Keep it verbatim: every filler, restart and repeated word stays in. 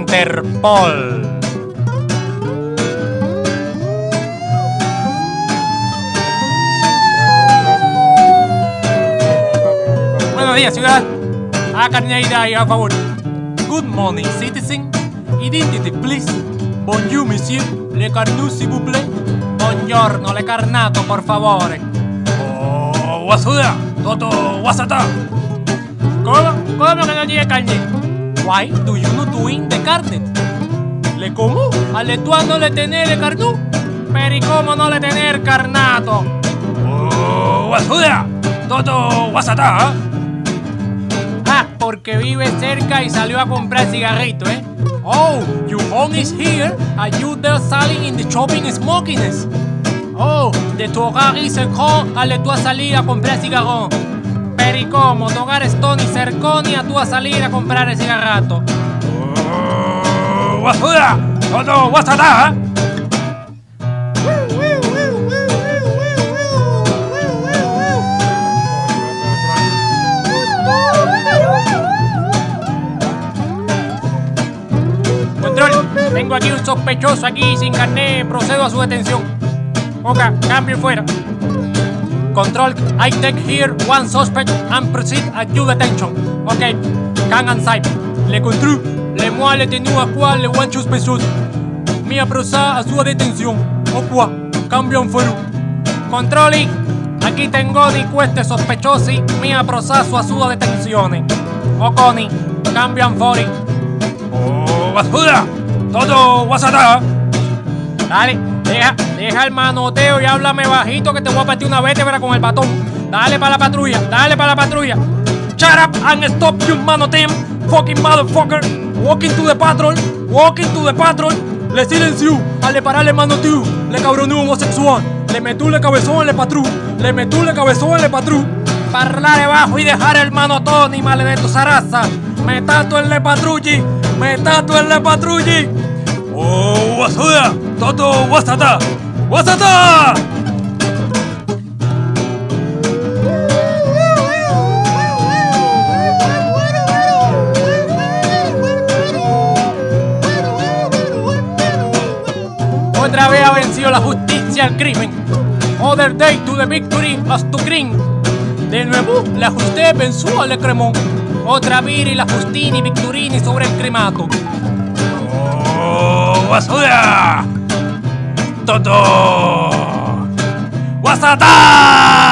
Interpol. Buenos días, ciudad. A carneira y a favor. Good morning, citizen. Identity, please. Bonjour, monsieur. Le carnus, s'il vous plaît. Buongiorno, le carnato, por favore. Oh, wasuda. Toto, wasata. ¿Cómo? ¿Cómo que no tiene carne? Why do you not doing the carne? ¿Le cómo? ¿Ale tú no le tener le carnú? Pero ¿y cómo no le tener carnato? Oh, wasuda. Toto, wasata. Ah, porque vive cerca y salió a comprar cigarrito, ¿eh? Oh, your home is here and you there selling in the shopping smokings. Oh, de tu hogar y cercón, ale tú a salir a comprar cigarrón. Pero ¿y cómo? Tu hogar es Tony Cerconi a tú a salir a comprar el cigarrato. Oh, wasuda. Toto, wasata. Tengo aquí un sospechoso aquí sin carnet, procedo a su detención. Ok, cambio fuera. Control, I take here one suspect and proceed at your detention. Ok, can inside. Le control, le moi le tenu a quoi le one suspicious. Mi aprosa a su detención. O qua, cambio fuera. Controlli, aquí tengo di queste sospechosi, mi aprosa a su detenzione. O coni, cambian fuori. Oh, wasuda. Toto, wasata. Dale, deja, deja el manoteo y háblame bajito que te voy a partir una vértebra con el batón. Dale para la patrulla, dale para la patrulla. Shut up and stop your manoteo, fucking motherfucker. Walking to the patrol, walking to the patrol. Le silencio, alle parare manoteo, le cabroneo homosexual. Le metú le cabezón en le patrú, le metú le cabezón en le patrú. Parlare bajo y dejar el manotón y maledetto zaraza. Me tato en le patrulli, me tato en le patrulli. Oh, wasuda. Toto, wasata. Wasata. Otra vez ha vencido la justicia al crimen. Other day to the victory as to green. De nuevo, la justicia venció al cremón. Otra vira y la Justini Victorini sobre el cremato. Oh, wasuda. Toto, wasata.